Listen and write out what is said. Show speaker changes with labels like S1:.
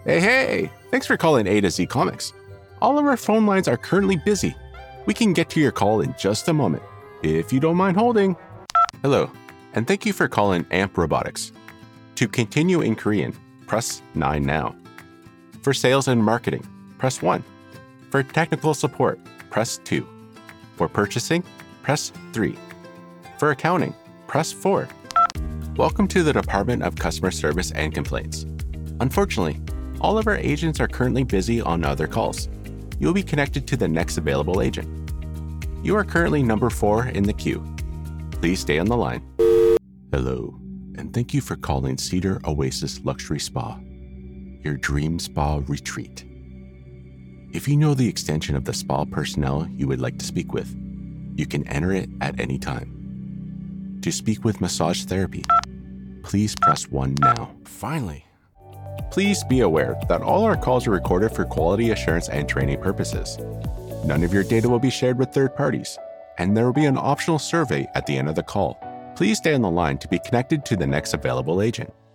S1: Hey! Thanks for calling A to Z Comics. All of our phone lines are currently busy. We can get to your call in just a moment, if you don't mind holding. Hello, and thank you for calling AMP Robotics. To continue in Korean, press 9 now. For sales and marketing, press 1. For technical support, press 2. For purchasing, press 3. For accounting, press 4. Welcome to the Department of Customer Service and Complaints. Unfortunately, all of our agents are currently busy on other calls. You'll be connected to the next available agent. You are currently number 4 in the queue. Please stay on the line. Hello, and thank you for calling Cedar Oasis Luxury Spa, your dream spa retreat. If you know the extension of the spa personnel you would like to speak with, you can enter it at any time. To speak with massage therapy, please press 1 now. Finally. Please be aware that all our calls are recorded for quality assurance and training purposes. None of your data will be shared with third parties, and there will be an optional survey at the end of the call. Please stay on the line to be connected to the next available agent.